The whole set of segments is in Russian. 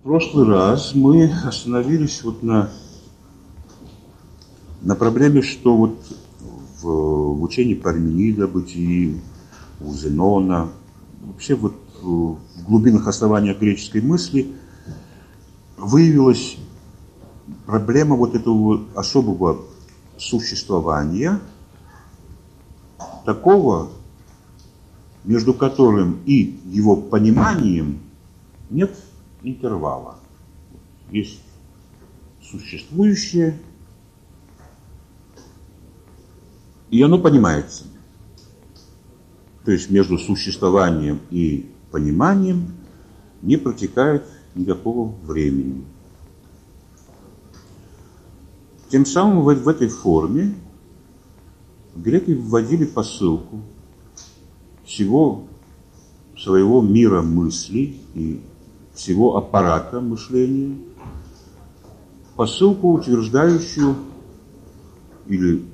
прошлый раз мы остановились вот на проблеме, что вот в учении Парменида, бытии, у Зенона, вообще вот в глубинах основания греческой мысли выявилась проблема вот этого особого существования, такого, между которым и его пониманием нет интервала. Есть существующее, и оно понимается. То есть между существованием и пониманием не протекает никакого времени. Тем самым в этой форме греки вводили посылку всего своего мира мыслей и всего аппарата мышления, посылку, утверждающую или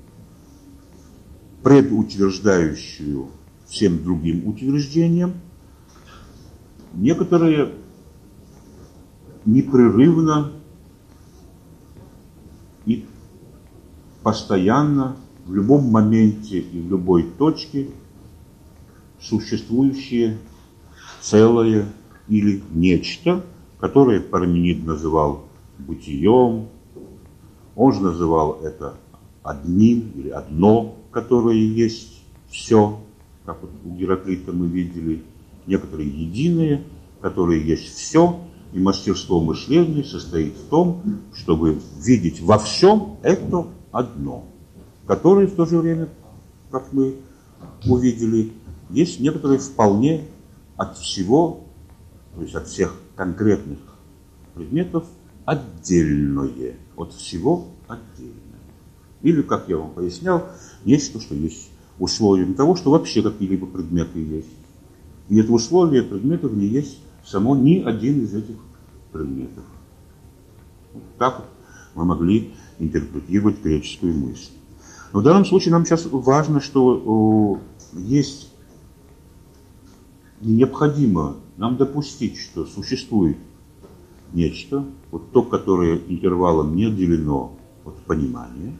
предутверждающую всем другим утверждениям некоторые непрерывно и постоянно в любом моменте и в любой точке существующее целое или нечто, которое Парменид называл бытием, он же называл это одним или одно, которое есть все, как вот у Гераклита мы видели, некоторые единые, которые есть все, и мастерство мышления состоит в том, чтобы видеть во всем это одно, которое в то же время, как мы увидели, есть некоторые вполне от всего, то есть от всех конкретных предметов отдельное, от всего отдельное. Или, как я вам пояснял, нечто, что есть условием того, что вообще какие-либо предметы есть. И это условие предметов не есть само ни один из этих предметов. Вот так вот мы могли интерпретировать греческую мысль. Но в данном случае нам сейчас важно, что есть необходимо нам допустить, что существует нечто, вот то, которое интервалом не отделено от понимания.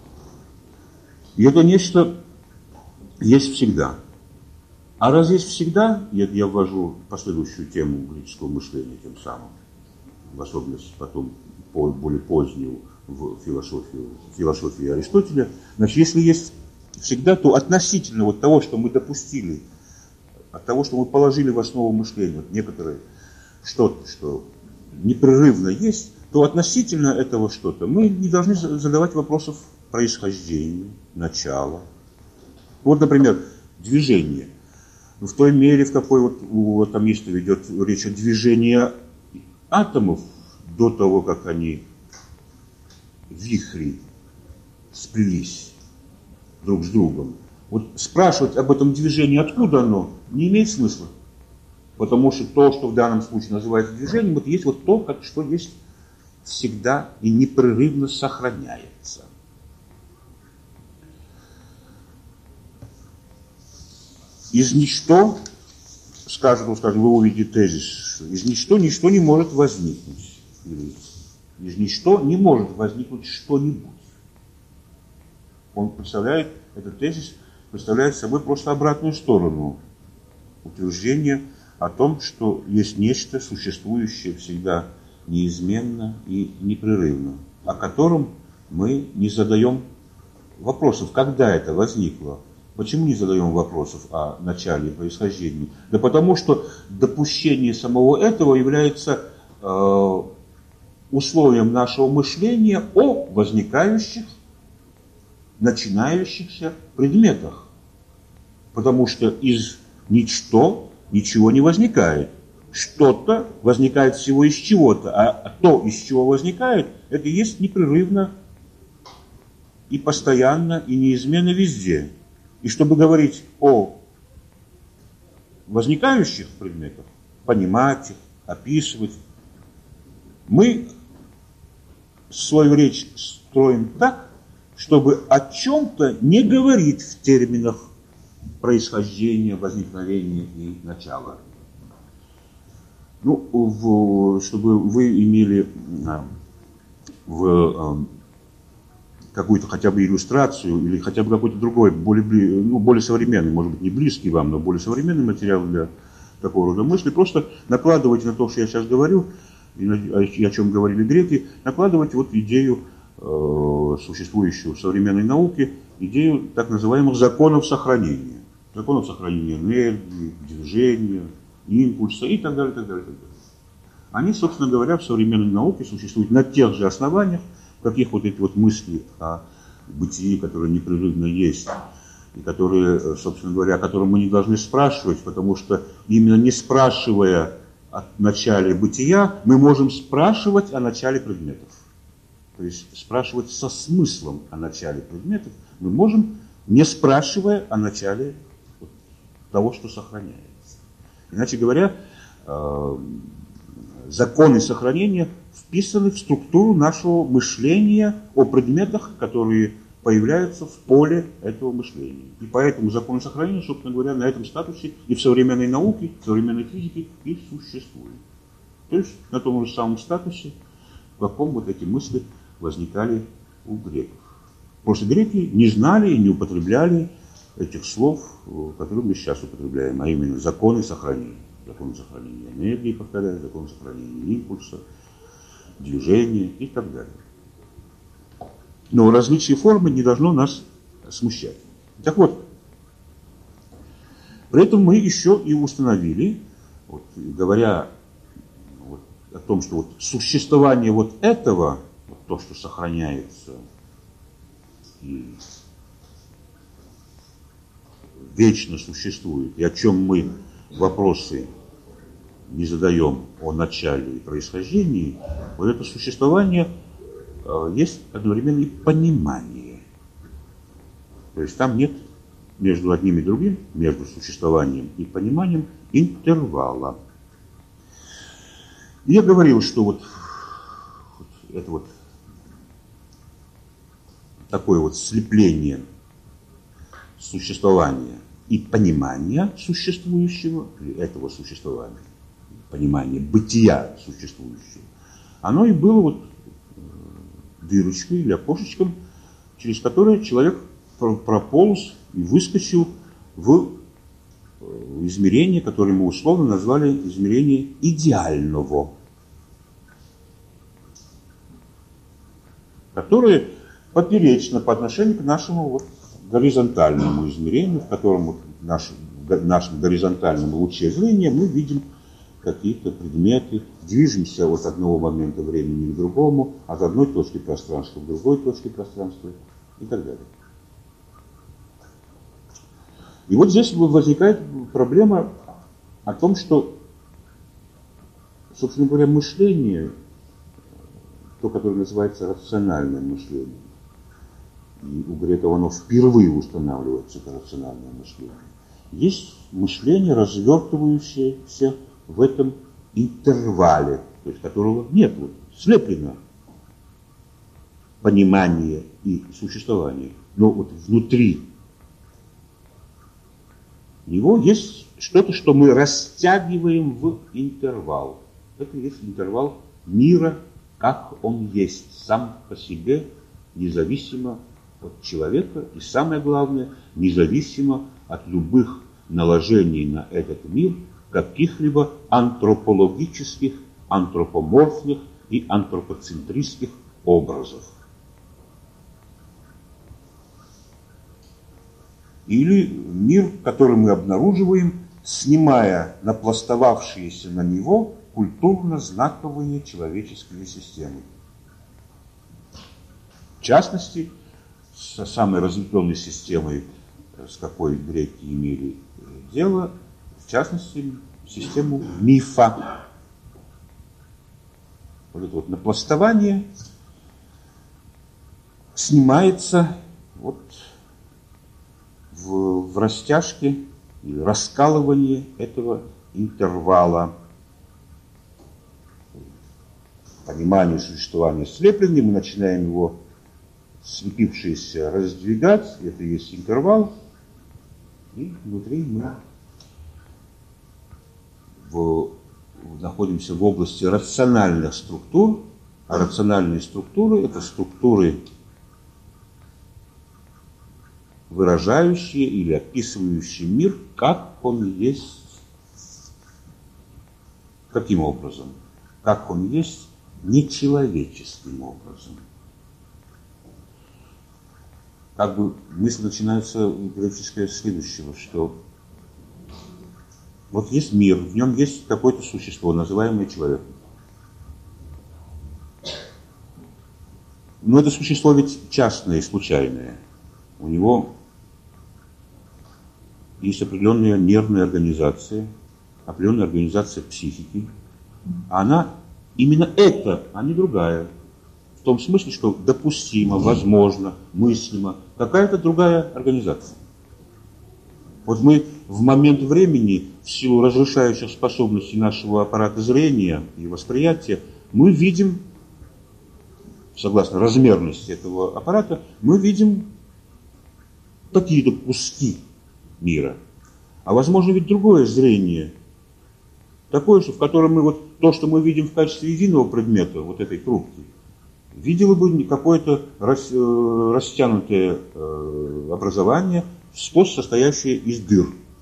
И это нечто есть всегда. А раз есть всегда, я ввожу последующую тему греческого мышления тем самым, в особенности потом более позднюю в философии Аристотеля. Значит, если есть всегда, то относительно вот того, что мы допустили, от того, что мы положили в основу мышления, вот некоторые что-то, что непрерывно есть, то относительно этого что-то мы не должны задавать вопросов происхождения, начала. Вот, например, движение. В той мере, в какой вот у атомиста ведет речь о движении атомов до того, как они вихри сплелись друг с другом. Вот спрашивать об этом движении, откуда оно, не имеет смысла. Потому что то, что в данном случае называется движением, это есть вот то, что есть всегда и непрерывно сохраняется. Из ничто, скажем, вы увидите тезис, что из ничто ничто не может возникнуть. Из ничто не может возникнуть что-нибудь. Он представляет, этот тезис представляет собой просто обратную сторону утверждения о том, что есть нечто, существующее всегда неизменно и непрерывно, о котором мы не задаем вопросов, когда это возникло. Почему не задаем вопросов о начале и происхождении? Да потому что допущение самого этого является условием нашего мышления о возникающих, начинающихся предметах. Потому что из ничто ничего не возникает. Что-то возникает всего из чего-то, а то, из чего возникает, это и есть непрерывно и постоянно, и неизменно везде. И чтобы говорить о возникающих предметах, понимать их, описывать, мы свою речь строим так, чтобы о чем-то не говорить в терминах происхождения, возникновения и начала. Ну, чтобы вы имели какую-то хотя бы иллюстрацию или хотя бы какой-то другой, более современный, может быть, не близкий вам, но более современный материал для такого рода мысли, просто накладывайте на то, что я сейчас говорю, и о чем говорили греки, накладывайте вот идею, существующую в современной науке, идею так называемых законов сохранения. Законов сохранения энергии, движения, импульса и так далее, так далее, так далее. Они, собственно говоря, в современной науке существуют на тех же основаниях, каких вот эти вот мысли о бытии, которые непрерывно есть, и которые, собственно говоря, о которых мы не должны спрашивать, потому что именно не спрашивая о начале бытия, мы можем спрашивать о начале предметов. То есть спрашивать со смыслом о начале предметов мы можем, не спрашивая о начале того, что сохраняется. Иначе говоря, законы сохранения вписаны в структуру нашего мышления о предметах, которые появляются в поле этого мышления. И поэтому законы сохранения, собственно говоря, на этом статусе и в современной науке, в современной физике и существуют. То есть на том же самом статусе, в каком вот эти мысли возникали у греков. Просто греки не знали и не употребляли этих слов, которые мы сейчас употребляем, а именно законы сохранения. Закон сохранения энергии, повторяю, закон сохранения импульса, движения и так далее. Но различие формы не должно нас смущать. Так вот, при этом мы еще и установили, вот, говоря вот о том, что вот существование вот этого, вот то, что сохраняется и вечно существует, и о чем мы вопросы не задаем о начале и происхождении, вот это существование есть одновременно и понимание. То есть там нет между одним и другим, между существованием и пониманием интервала. И я говорил, что вот это вот такое вот слепление существования и понимания существующего, этого существования, понимание бытия существующего, оно и было вот дырочкой или окошечком, через которое человек прополз и выскочил в измерение, которое мы условно назвали измерение идеального, которое поперечно по отношению к нашему вот горизонтальному измерению, в котором вот в нашем горизонтальном луче зрения мы видим какие-то предметы, движемся от одного момента времени к другому, от одной точки пространства к другой точке пространства и так далее. И вот здесь возникает проблема о том, что, собственно говоря, мышление, то, которое называется рациональным мышлением, и у греков оно впервые устанавливается, это рациональное мышление, есть мышление, развертывающееся в этом интервале, то есть которого нет, вот, слеплено понимание и существование, но вот внутри него есть что-то, что мы растягиваем в интервал. Это есть интервал мира, как он есть, сам по себе, независимо от человека и, самое главное, независимо от любых наложений на этот мир каких-либо антропологических, антропоморфных и антропоцентристских образов. Или мир, который мы обнаруживаем, снимая напластовавшиеся на него культурно-знаковые человеческие системы. В частности, с самой разветвленной системой, с какой греки имели дело, в частности, систему мифа. Вот это вот напластование снимается вот в растяжке или раскалывании этого интервала. Понимание существования слепленный, мы начинаем его слепившиеся раздвигать, это и есть интервал, и внутри мы в находимся в области рациональных структур, а рациональные структуры – это структуры, выражающие или описывающие мир, как он есть. Каким образом? Как он есть нечеловеческим образом. Как бы мысль начинается греческая следующего, что вот есть мир, в нем есть какое-то существо, называемое человеком. Но это существо ведь частное и случайное. У него есть определенная нервная организация, определенная организация психики. А она именно это, а не другая. В том смысле, что допустимо, возможно, мыслимо какая-то другая организация. Вот мы в момент времени, в силу разрушающих способностей нашего аппарата зрения и восприятия, мы видим, согласно размерности этого аппарата, мы видим какие-то куски мира. А возможно ведь другое зрение, такое, в котором мы вот то, что мы видим в качестве единого предмета, вот этой трубки, видело бы какое-то растянутое образование, сплошь состоящее из дыр.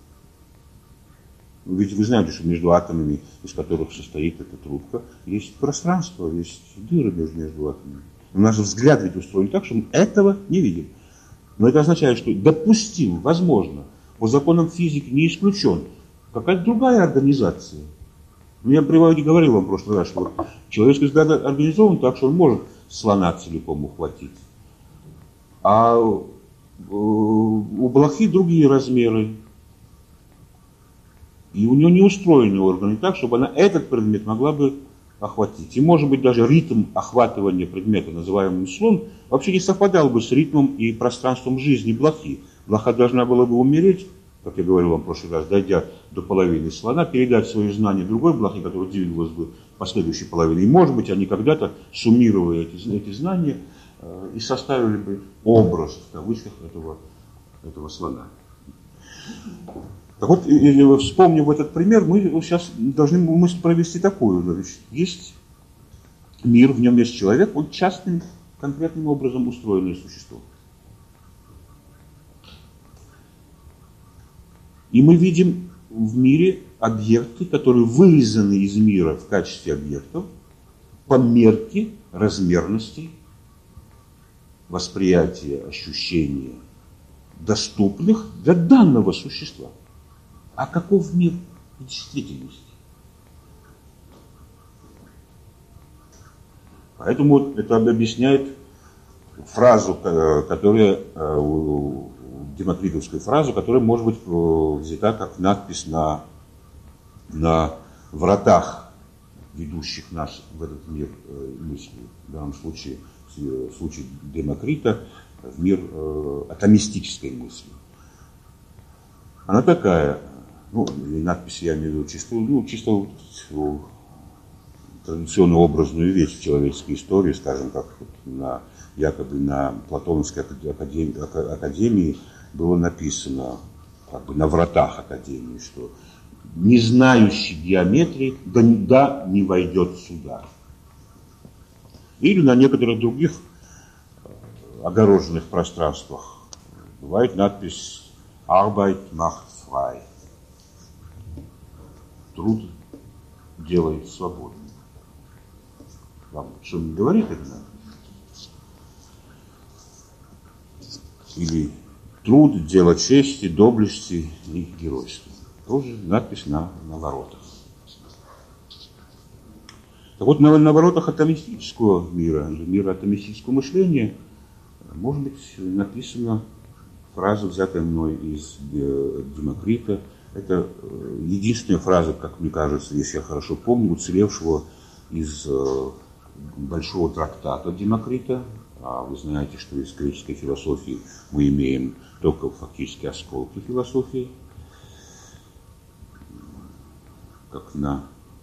Ведь вы знаете, что между атомами, из которых состоит эта трубка, есть пространство, есть дыры между атомами. Но наш взгляд ведь устроен так, что мы этого не видим. Но это означает, что допустим, возможно, по законам физики не исключен какая-то другая организация. Я говорил вам в прошлый раз, что человеческий взгляд организован так, что он может слона целиком ухватить. А у блохи другие размеры. И у нее не устроены органы так, чтобы она этот предмет могла бы охватить. И может быть даже ритм охватывания предмета, называемый слон, вообще не совпадал бы с ритмом и пространством жизни блохи. Блоха должна была бы умереть, как я говорил вам в прошлый раз, дойдя до половины слона, передать свои знания другой блохе, которая двигалась бы по следующей половине. И может быть они когда-то, суммируя эти знания, и составили бы образ, в кавычках, этого слона. Так вот, вспомнив этот пример, мы сейчас должны мысль провести такую. Значит, есть мир, в нем есть человек, он частным, конкретным образом устроенное существо. И мы видим в мире объекты, которые вырезаны из мира в качестве объектов по мерке размерности восприятия, ощущения, доступных для данного существа. А каков мир в действительности? Поэтому это объясняет фразу, которая, демокритовскую фразу, которая может быть взята как надпись на вратах, ведущих нас в этот мир мысли. В данном случае, в случае Демокрита, в мир атомистической мысли. Она такая, надпись я имею в виду чисто традиционную образную вещь в человеческой истории, скажем, как якобы на Платоновской академии было написано, как бы на вратах академии, что не знающий геометрии не войдет сюда. Или на некоторых других огороженных пространствах бывает надпись «Arbeit macht frei». Труд делает свободным. Вам что не говорит это надпись? Или труд, дело чести, доблести и геройства. Тоже надпись на воротах. Так вот, на воротах атомистического мира, мира атомистического мышления, может быть написана фраза, взятая мной из Демокрита. Это единственная фраза, как мне кажется, если я хорошо помню, уцелевшего из большого трактата Демокрита. А вы знаете, что из греческой философии мы имеем только фактически осколки философии, как на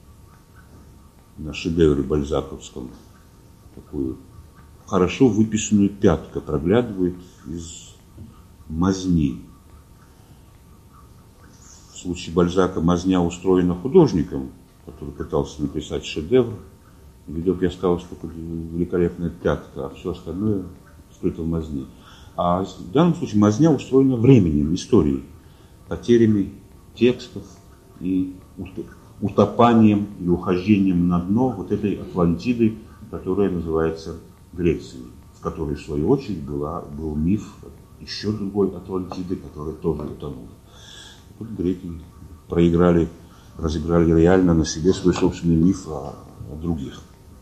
шедевре бальзаковском такую хорошо выписанную пятка проглядывает из мазни. В случае Бальзака мазня устроена художником, который пытался написать шедевр. И вдруг осталась только великолепная пятка, а все остальное скрыто в мазне. А в данном случае мазня устроена временем, историей, потерями текстов и утопанием или ухождением на дно вот этой Атлантиды, которая называется Грецией, в которой, в свою очередь, был миф еще другой Атлантиды, которая тоже утонула. Вот греки разыграли реально на себе свой собственный миф о других.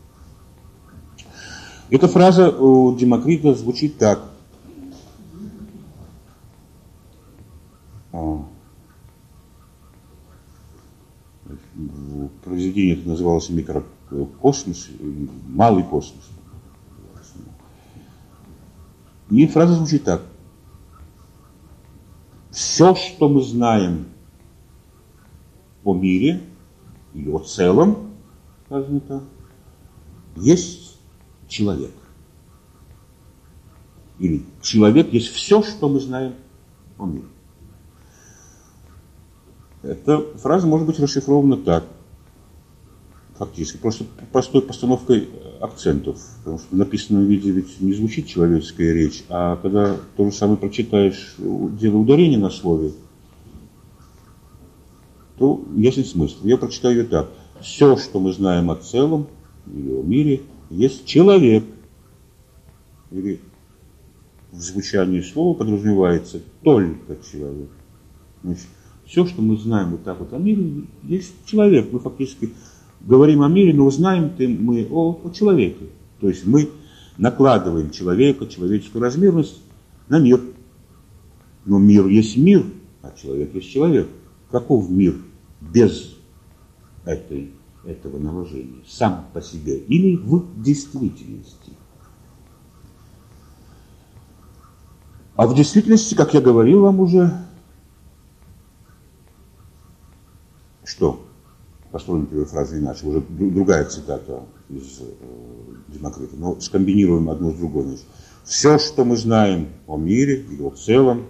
Эта фраза у Демокрита звучит так. В произведении это называлось микрокосмос, малый космос. И фраза звучит так. Все, что мы знаем о мире или о целом, сказано так, есть человек. Или человек есть все, что мы знаем о мире. Эта фраза может быть расшифрована так, фактически, просто простой постановкой акцентов, потому что в написанном виде ведь не звучит человеческая речь, а когда то же самое прочитаешь, делая ударение на слове, то ясен смысл. Я прочитаю ее так. Все, что мы знаем о целом или о мире, есть человек. Или в звучании слова подразумевается только человек. Значит, все, что мы знаем вот так вот о мире, есть человек. Мы фактически говорим о мире, но знаем мы о человеке. То есть мы накладываем человека, человеческую размерность на мир. Но мир есть мир, а человек есть человек. Каков мир без этого наложения? Сам по себе или в действительности? А в действительности, как я говорил вам уже, что? Построим первую фразу иначе, уже другая цитата из Демокрита, но скомбинируем одну с другой. Значит, все, что мы знаем о мире или о целом,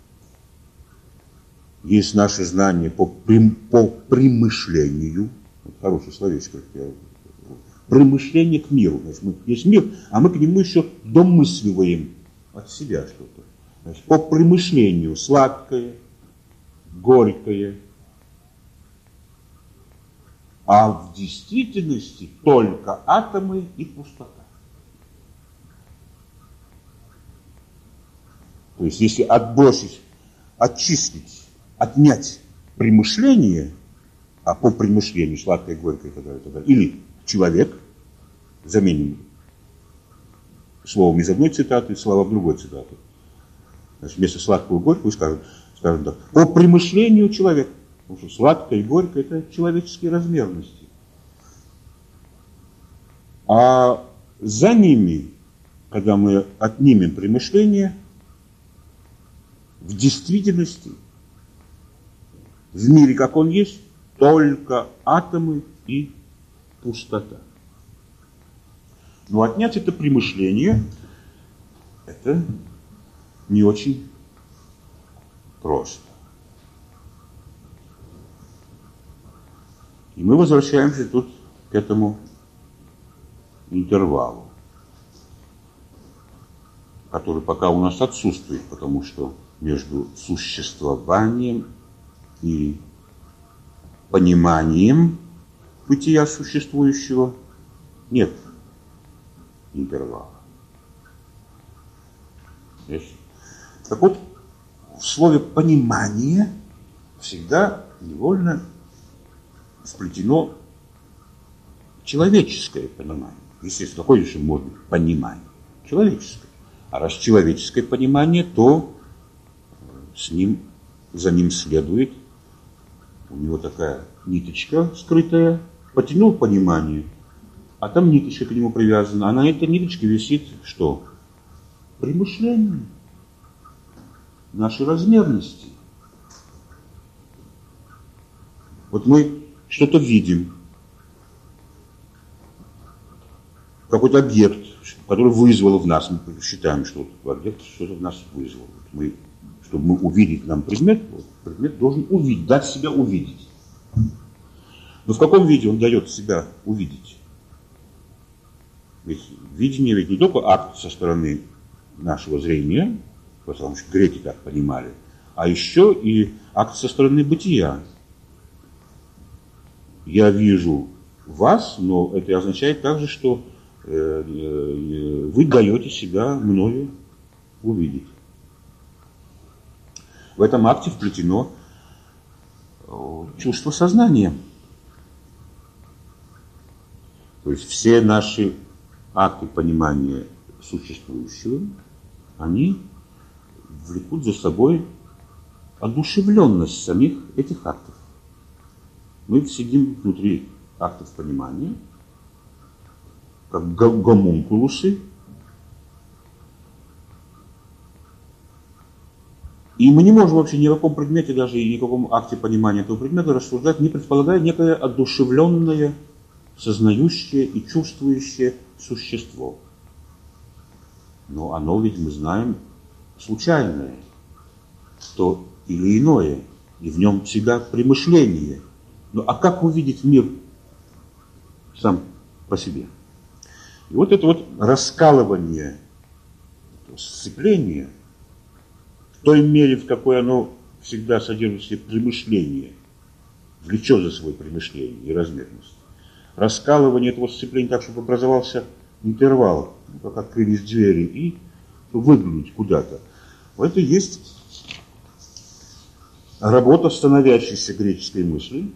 есть наше знание по примышлению, это хорошее словечко, примышление к миру. Значит, есть мир, а мы к нему еще домысливаем от себя что-то. Значит, по примышлению сладкое, горькое, а в действительности только атомы и пустота. То есть, если отбросить, очистить, отнять примышление, а по примышлению сладкое, горькое и так далее, или человек, заменим словом из одной цитаты словом другой цитаты. Значит, вместо сладкого и горького скажем так, по примышлению человек. Потому что сладкое и горькое – это человеческие размерности. А за ними, когда мы отнимем примышление, в действительности, в мире, как он есть, только атомы и пустота. Но отнять это примышление – это не очень просто. И мы возвращаемся тут к этому интервалу, который пока у нас отсутствует, потому что между существованием и пониманием бытия существующего нет интервала. Так вот, в слове «понимание» всегда невольно сплетено человеческое понимание. Естественно, какое еще может быть понимание? Человеческое. А раз человеческое понимание, то за ним следует, у него такая ниточка скрытая, потянул понимание, а там ниточка к нему привязана, а на этой ниточке висит что? Примышление нашей размерности. Вот мы что-то видим, какой-то объект, который вызвал в нас, мы считаем, что объект что-то в нас вызвал. Чтобы мы увидеть нам предмет, предмет должен увидеть, дать себя увидеть. Но в каком виде он дает себя увидеть? Ведь видение ведь не только акт со стороны нашего зрения, потому что греки так понимали, а еще и акт со стороны бытия. Я вижу вас, но это означает также, что вы даете себя мною увидеть. В этом акте вплетено чувство сознания. То есть все наши акты понимания существующего, они влекут за собой одушевленность самих этих актов. Мы сидим внутри актов понимания, как гомункулусы, и мы не можем вообще ни о каком предмете, даже и ни о каком акте понимания этого предмета рассуждать, не предполагая некое одушевленное, сознающее и чувствующее существо. Но оно ведь, мы знаем, случайное, то или иное, и в нем всегда примышление. Ну а как увидеть мир сам по себе? И вот это вот раскалывание, сцепление, в той мере, в какой оно всегда содержит в себе примышление, влечет за собой примышление и размерность. Раскалывание этого сцепления так, чтобы образовался интервал, как открылись двери, и выглянуть куда-то. Это и есть работа становящейся греческой мысли,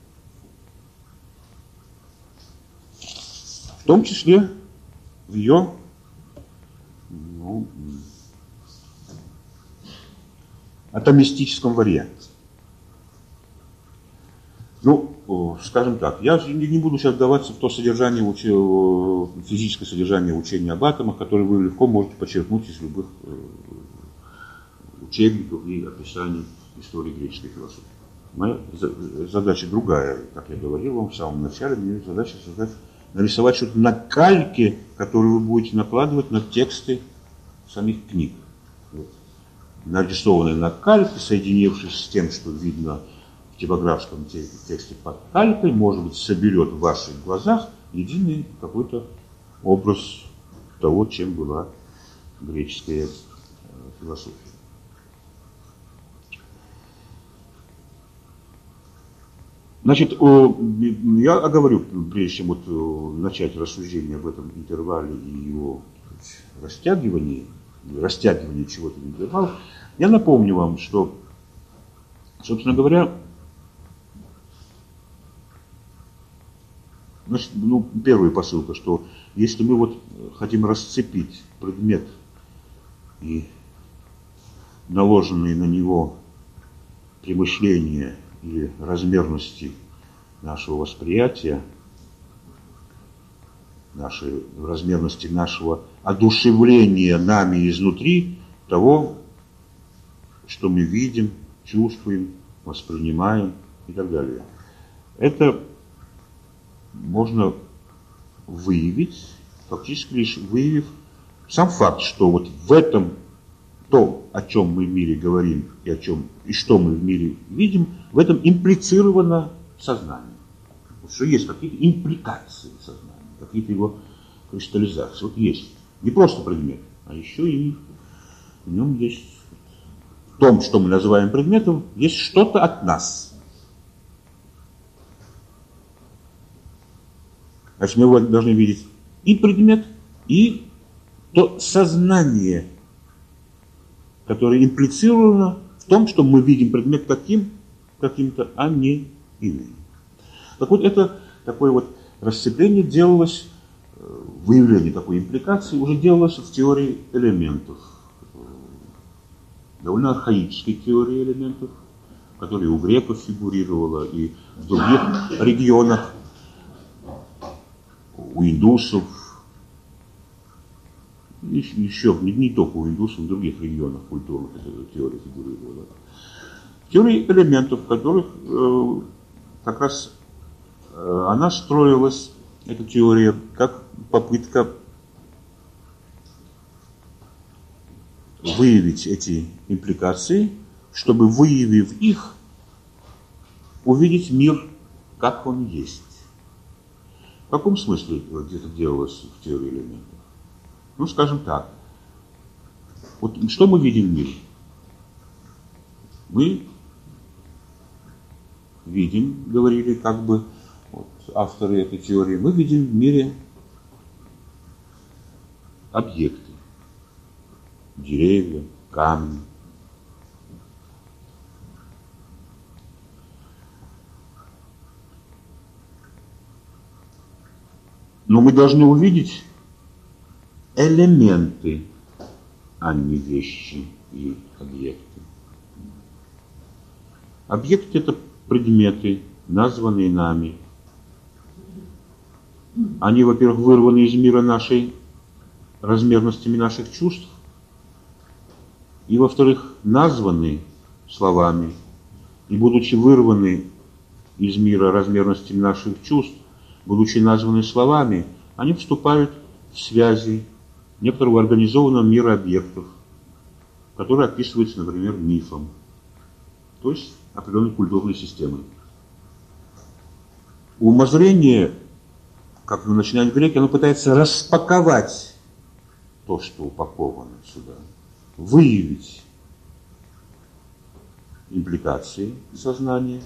в том числе в ее атомистическом варианте. Скажем так, я не буду сейчас вдаваться в то содержание, физическое содержание учения об атомах, которое вы легко можете почерпнуть из любых учебников и описаний истории греческой философии. Моя задача другая, как я говорил вам в самом начале, мне задача нарисовать что-то на кальке, которую вы будете накладывать на тексты самих книг. Вот. Нарисованные на кальке, соединившись с тем, что видно в типографском тексте под калькой, может быть, соберет в ваших глазах единый какой-то образ того, чем была греческая философия. Значит, я оговорю, прежде чем начать рассуждение об этом интервале и его растягивании чего-то в интервал, я напомню вам, что, собственно говоря, значит, первая посылка, что если мы хотим расцепить предмет и наложенные на него примышления или размерности нашего восприятия, размерности нашего одушевления нами изнутри того, что мы видим, чувствуем, воспринимаем и так далее. Это можно выявить, фактически лишь выявив сам факт, что вот в этом то, о чем мы в мире говорим и что мы в мире видим, в этом имплицировано сознание. Что есть какие-то импликации сознания, какие-то его кристаллизации. Вот есть не просто предмет, а еще и в нем есть, в том, что мы называем предметом, есть что-то от нас. Значит, мы должны видеть и предмет, и то сознание, которое имплицировано в том, что мы видим предмет каким-то, а не иным. Так вот, это такое вот расцепление делалось, выявление такой импликации уже делалось в теории элементов. Довольно архаической теории элементов, которая у греков фигурировала и в других регионах, у индусов, еще не только у индусов, в других регионах культурных эта теория фигурировала. Теория элементов, в которых как раз она строилась, эта теория, как попытка выявить эти импликации, чтобы, выявив их, увидеть мир как он есть. В каком смысле это делалось в теории элементов? Ну, скажем так. Вот что мы видим в мире? Мы видим, говорили как бы вот, авторы этой теории, мы видим в мире объекты. Деревья, камни. Но мы должны увидеть элементы, а не вещи и объекты. Объекты – это предметы, названные нами. Они, во-первых, вырваны из мира нашей размерностями наших чувств, и, во-вторых, названы словами, и, будучи вырваны из мира размерностями наших чувств, будучи названы словами, они вступают в связи некоторого организованного мира объектов, который описывается, например, мифом, то есть определенной культурной системой. Умозрение, как начинают греки, оно пытается распаковать то, что упаковано сюда, выявить импликации сознания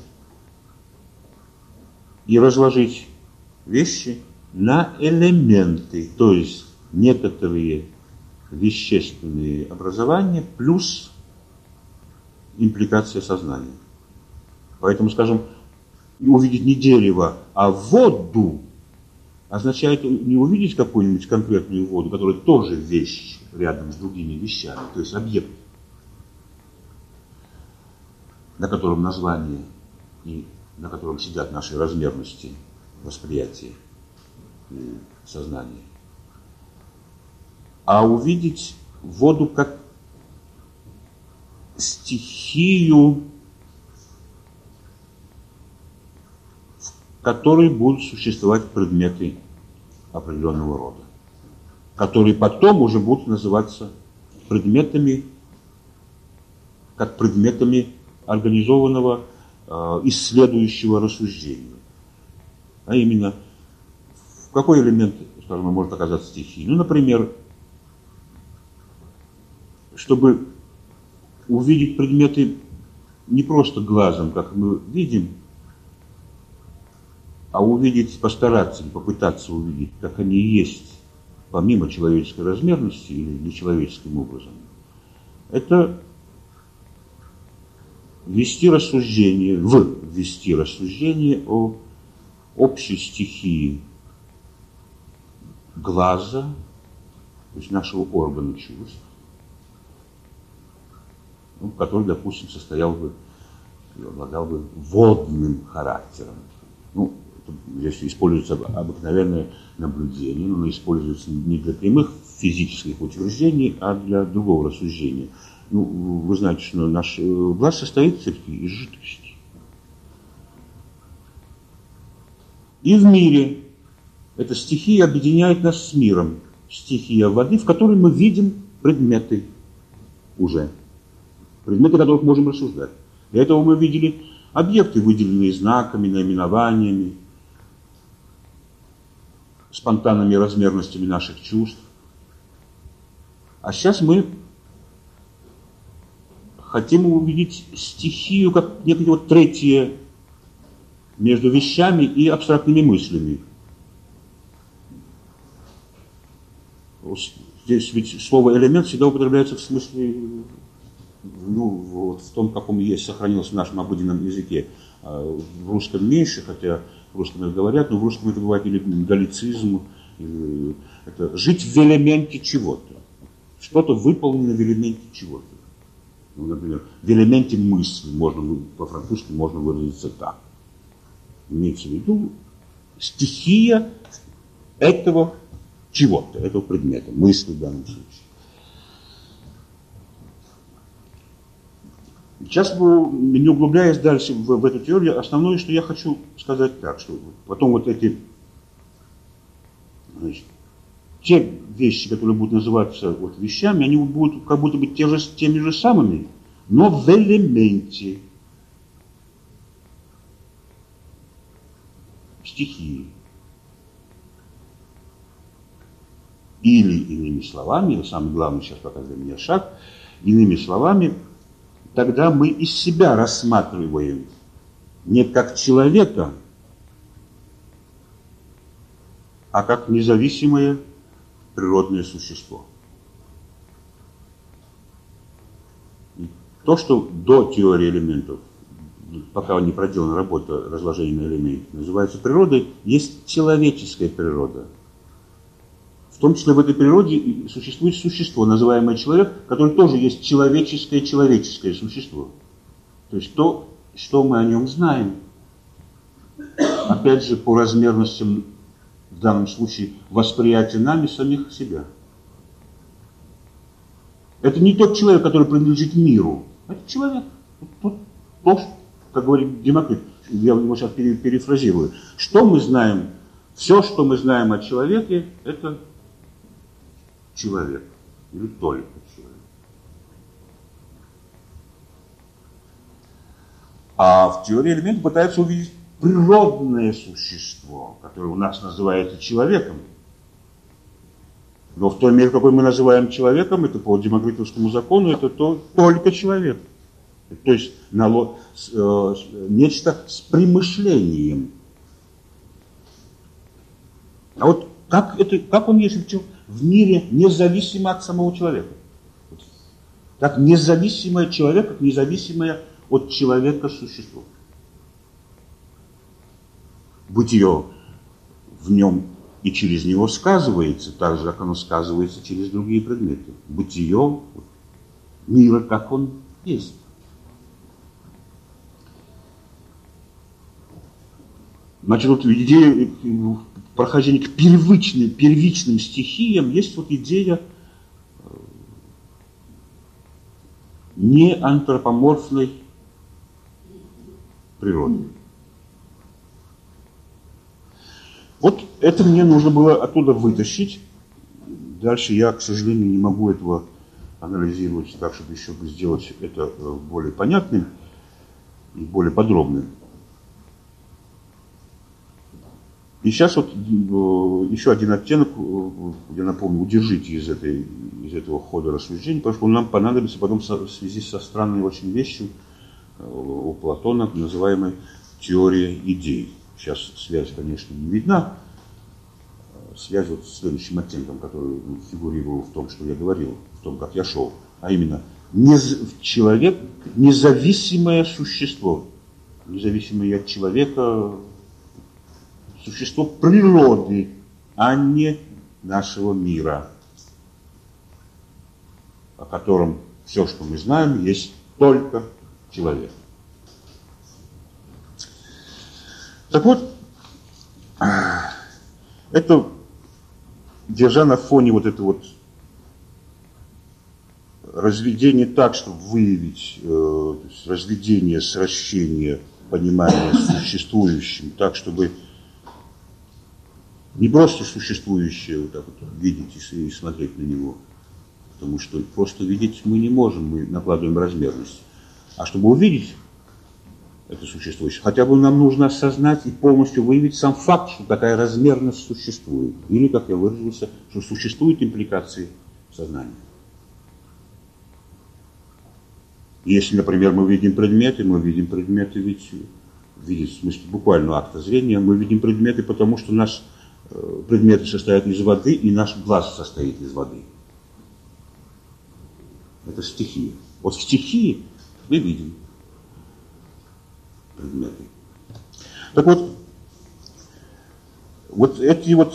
и разложить вещи на элементы, то есть некоторые вещественные образования плюс импликация сознания. Поэтому, скажем, увидеть не дерево, а воду означает не увидеть какую-нибудь конкретную воду, которая тоже вещь рядом с другими вещами, то есть объект, на котором название и на котором сидят наши размерности восприятия и сознания, а увидеть воду как стихию, в которой будут существовать предметы определенного рода, которые потом уже будут называться предметами, как предметами организованного исследующего рассуждения. А именно, в какой элемент, скажем, может оказаться стихией? Ну, например, чтобы увидеть предметы не просто глазом, как мы видим, а увидеть, постараться или попытаться увидеть, как они есть, помимо человеческой размерности или нечеловеческим образом, это ввести рассуждение о общей стихии глаза, то есть нашего органа чувств, который, допустим, обладал бы водным характером. Ну, здесь используется обыкновенное наблюдение, но оно используется не для прямых физических утверждений, а для другого рассуждения. Ну, вы знаете, что наш глаз состоит все-таки из жидкости. И в мире эта стихия объединяет нас с миром. Стихия воды, в которой мы видим предметы уже. Предметы, о которых можем рассуждать. Для этого мы видели объекты, выделенные знаками, наименованиями, спонтанными размерностями наших чувств. А сейчас мы хотим увидеть стихию как некое вот третье между вещами и абстрактными мыслями. Здесь ведь слово «элемент» всегда употребляется в смысле, вот в том, каком есть, сохранилось в нашем обыденном языке. В русском меньше, хотя в русском это говорят, но в русском это бывает или галлицизм, или это жить в элементе чего-то. Что-то выполнено в элементе чего-то. Ну, например, в элементе мысли, по-французски можно выразиться так. Имеется в виду стихия этого чего-то, этого предмета, мысли в данном случае. Сейчас, не углубляясь дальше в эту теорию, основное, что я хочу сказать так, что потом вот эти, значит, те вещи, которые будут называться вот вещами, они будут как будто бы теми же самыми, но в элементе. стихии. Или, иными словами, самый главный сейчас пока для меня шаг, иными словами, тогда мы из себя рассматриваем не как человека, а как независимое природное существо. И то, что до теории элементов, пока не проделана работа разложения на элементы, называется природой, есть человеческая природа. В том числе в этой природе существует существо, называемое человек, которое тоже есть человеческое существо. То есть то, что мы о нем знаем, опять же, по размерностям, в данном случае, восприятия нами самих себя. Это не тот человек, который принадлежит миру. Это человек. То, как говорит Демокрит, я его сейчас перефразирую. Что мы знаем? Все, что мы знаем о человеке, это человек. Или только человек. А в теории элементов пытаются увидеть природное существо, которое у нас называется человеком. Но в той мере, какой мы называем человеком, это по демокритовскому закону, это только человек. То есть нечто с примышлением. А вот как он есть в мире независимо от самого человека? Как независимое человек, как независимое от человека существо. Бытие в нем и через него сказывается, так же, как оно сказывается через другие предметы. Бытие мира, как он есть. Значит, вот идея прохождения к первичным стихиям есть вот идея неантропоморфной природы. Вот это мне нужно было оттуда вытащить. Дальше я, к сожалению, не могу этого анализировать так, чтобы еще сделать это более понятным и более подробным. И сейчас вот еще один оттенок, я напомню, удержите из этого хода рассуждений, потому что он нам понадобится потом в связи со странной очень вещью у Платона, называемой теория идей. Сейчас связь, конечно, не видна. Связь вот с следующим оттенком, который фигурировал в том, что я говорил, в том, как я шел. А именно, человек – независимое существо. Независимое от человека существо природы, а не нашего мира, о котором все, что мы знаем, есть только человек. Так вот, это, держа на фоне вот это вот разведение так, чтобы выявить разведение, сращение, понимание существующим, так, чтобы не просто существующее вот так вот видеть и смотреть на него, потому что просто видеть мы не можем, мы накладываем размерность. А чтобы увидеть это существующее, хотя бы нам нужно осознать и полностью выявить сам факт, что такая размерность существует. Или, как я выразился, что существуют импликации сознания. Если, например, мы видим предметы ведь видеть в смысле буквального акта зрения, мы видим предметы, потому что предметы состоят из воды, и наш глаз состоит из воды. Это стихия. Вот в стихии мы видим предметы. Так вот эти вот,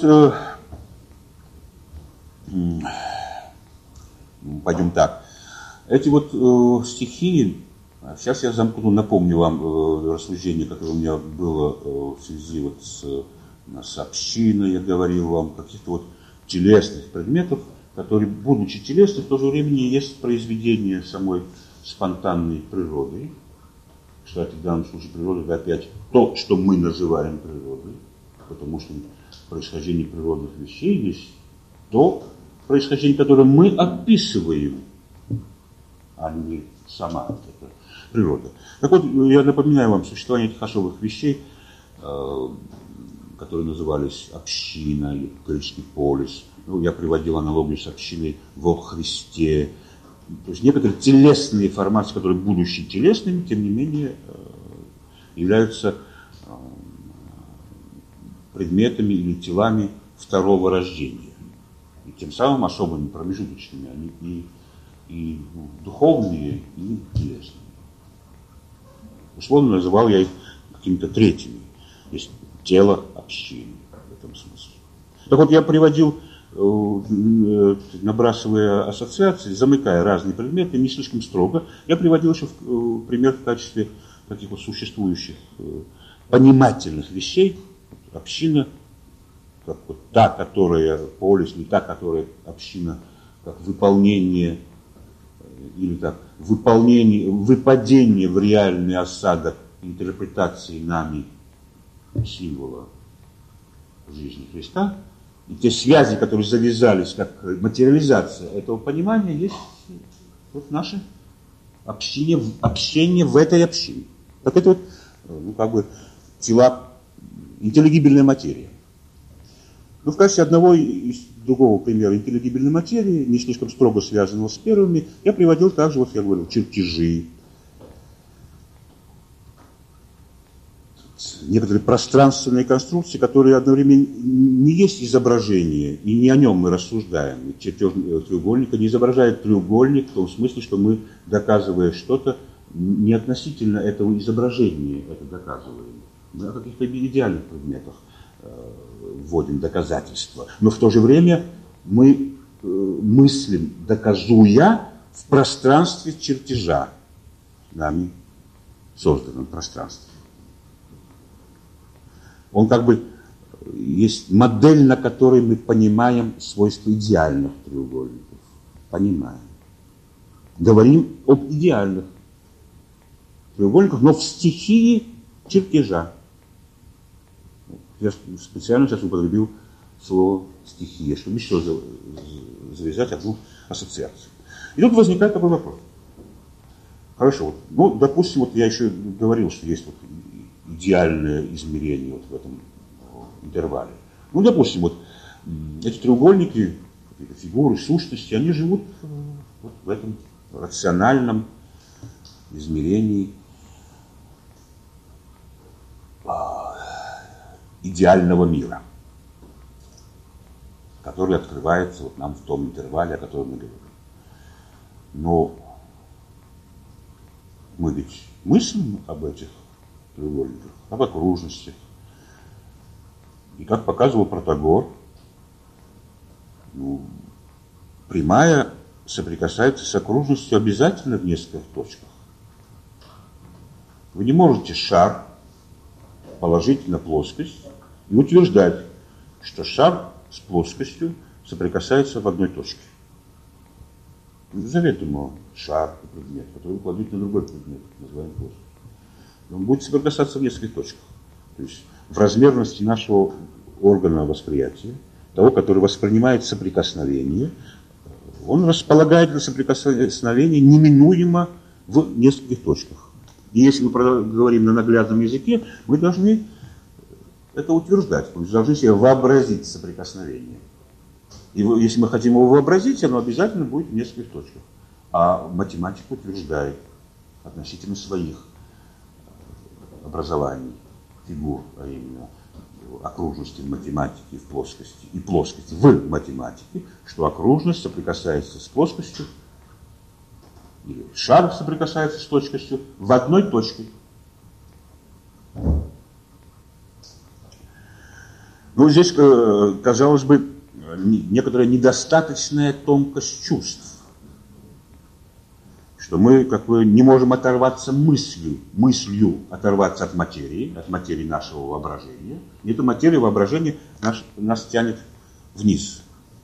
пойдем так, эти вот стихии, сейчас я напомню вам рассуждение, которое у меня было в связи вот с общиной, я говорил вам, каких-то вот телесных предметов, которые, будучи телесны, в то же время есть произведение самой спонтанной природы. Кстати, в данном случае природа – это опять то, что мы называем природой, потому что происхождение природных вещей есть то происхождение, которое мы описываем, а не сама эта природа. Так вот, я напоминаю вам существование этих особых вещей. которые назывались община или греческий полис. Ну, я приводил аналогию с общиной во Христе. То есть некоторые телесные формации, которые будучи телесными, тем не менее являются предметами или телами второго рождения. И тем самым особыми промежуточными они и духовные, и телесные. Условно называл я их какими-то третьими. Есть тело общины в этом смысле. Так вот, я приводил, набрасывая ассоциации, замыкая разные предметы, не слишком строго, я приводил еще пример в качестве таких вот существующих понимательных вещей. Община, как вот та, которая полис, не та, которая община, как выполнение или так, выпадение в реальный осадок интерпретации нами символа жизни Христа. И те связи, которые завязались как материализация этого понимания, есть вот наше общение в этой общине. Так это вот, ну, как бы тела, интеллигибельная материя. Ну, в качестве одного из другого примера интеллигибельной материи, не слишком строго связанного с первыми, я приводил также, вот я говорил, чертежи, некоторые пространственные конструкции, которые одновременно не есть изображение, и не о нем мы рассуждаем. Чертеж треугольника не изображает треугольник в том смысле, что мы, доказывая что-то, не относительно этого изображения это доказываем. Мы о каких-то идеальных предметах вводим доказательства. Но в то же время мы мыслим, доказуя в пространстве чертежа, нами созданном пространстве. Он как бы есть модель, на которой мы понимаем свойства идеальных треугольников. Понимаем. Говорим об идеальных треугольниках, но в стихии чертежа. Я специально сейчас употребил слово стихия, чтобы еще завязать одну ассоциацию. И тут возникает такой вопрос. Хорошо, вот, ну, допустим, вот я еще говорил, что есть вот идеальное измерение вот в этом интервале. Ну, допустим, вот эти треугольники, какие-то фигуры, сущности, они живут вот в этом рациональном измерении идеального мира, который открывается вот нам в том интервале, о котором мы говорим. Но мы ведь мыслим об этих треугольниках, об окружностях. И как показывал Протагор, ну, прямая соприкасается с окружностью обязательно в нескольких точках. Вы не можете шар положить на плоскость и утверждать, что шар с плоскостью соприкасается в одной точке. Заведомо шар, предмет, который вы кладете на другой предмет, называемый плоскость. Он будет соприкасаться в нескольких точках. То есть в размерности нашего органа восприятия, того, который воспринимает соприкосновение, он располагает для соприкосновения неминуемо в нескольких точках. И если мы говорим на наглядном языке, мы должны это утверждать, мы должны себе вообразить соприкосновение. И если мы хотим его вообразить, оно обязательно будет в нескольких точках. А математика утверждает относительно своих образований, фигур, а именно окружности в математике, в плоскости и плоскости в математике, что окружность соприкасается с плоскостью, или шар соприкасается с плоскостью в одной точке. Ну, здесь, казалось бы, некоторая недостаточная тонкость чувств, что мы как бы не можем оторваться мыслью оторваться от материи нашего воображения. И эта материя воображения нас тянет вниз.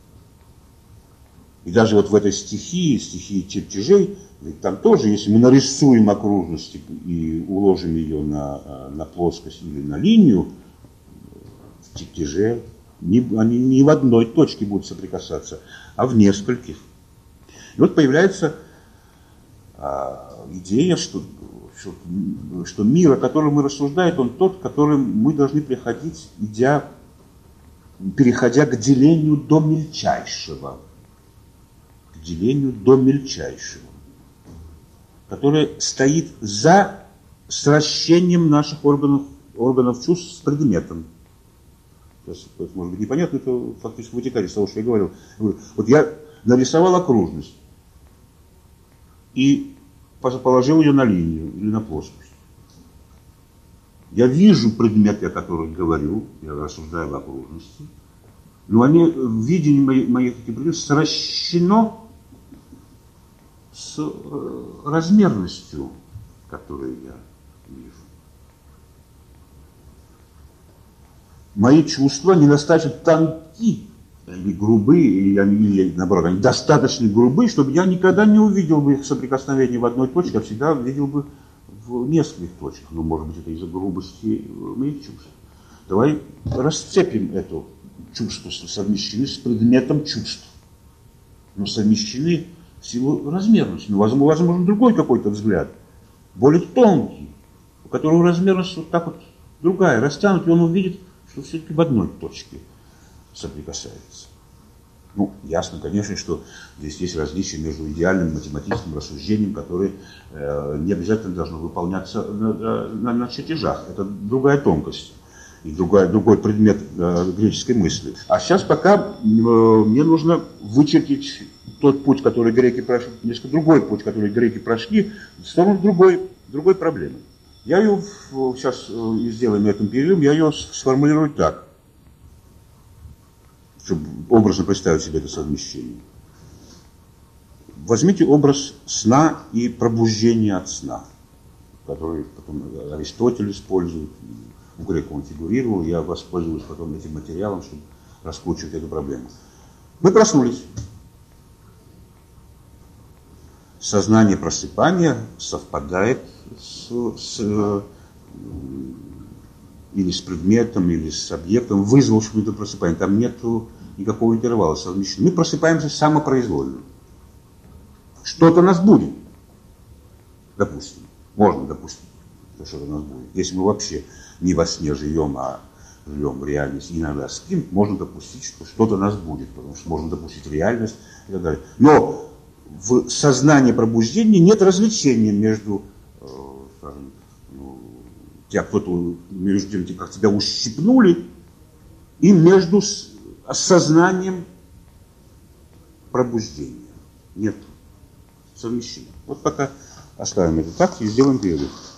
И даже вот в этой стихии чертежей, ведь там тоже, если мы нарисуем окружность и уложим ее на плоскость или на линию, в чертеже они не в одной точке будут соприкасаться, а в нескольких. И вот появляется идея, что что мир, о котором мы рассуждаем, он тот, к которому мы должны приходить, переходя к делению до мельчайшего. К делению до мельчайшего. Которое стоит за сращением наших органов чувств с предметом. Сейчас, это может быть непонятно, это фактически вытекает из того, что я говорил. Вот я нарисовал окружность и положил ее на линию или на плоскость. Я вижу предметы, о которых говорю, я рассуждаю об окружности, но они в видении моих этих предметов сращено с размерностью, которую я вижу. Мои чувства недостаточно тонки или грубые, или наоборот, они достаточно грубые, чтобы я никогда не увидел бы их соприкосновение в одной точке, а всегда видел бы в нескольких точках. Ну, может быть, это из-за грубости моих чувств. Давай расцепим это чувство, совмещены с предметом чувств. Но совмещены в силу размерности. Ну, возможно, другой какой-то взгляд, более тонкий, у которого размерность вот так вот другая, растянут, и он увидит, что все-таки в одной точке соприкасается. Ну, ясно, конечно, что здесь есть различия между идеальным математическим рассуждением, которое не обязательно должно выполняться на чертежах. Это другая тонкость и другой предмет греческой мысли. А сейчас пока мне нужно вычертить тот путь, который греки прошли, несколько другой путь, который греки прошли, в сторону другой проблемы. Я ее сейчас сделаем на этом перерыве, я ее сформулирую так, чтобы образно представить себе это совмещение. Возьмите образ сна и пробуждения от сна, который потом Аристотель использует, у греков он фигурировал, я воспользуюсь потом этим материалом, чтобы раскручивать эту проблему. Мы проснулись. Сознание просыпания совпадает или с предметом, или с объектом, вызвавшим это просыпание. Там нет никакого интервала совмещения. Мы просыпаемся самопроизвольно. Что-то нас будет. Допустим. Можно допустить, что что-то нас будет. Если мы вообще не во сне живем, а живем в реальности, иногда спим, можно допустить, что что-то нас будет. Потому что можно допустить реальность и так далее. Но в сознании пробуждения нет развлечения между, скажем, между тем, как тебя ущипнули, и между сознанием пробуждения. Нет совмещения. Вот пока оставим это так и сделаем перерыв.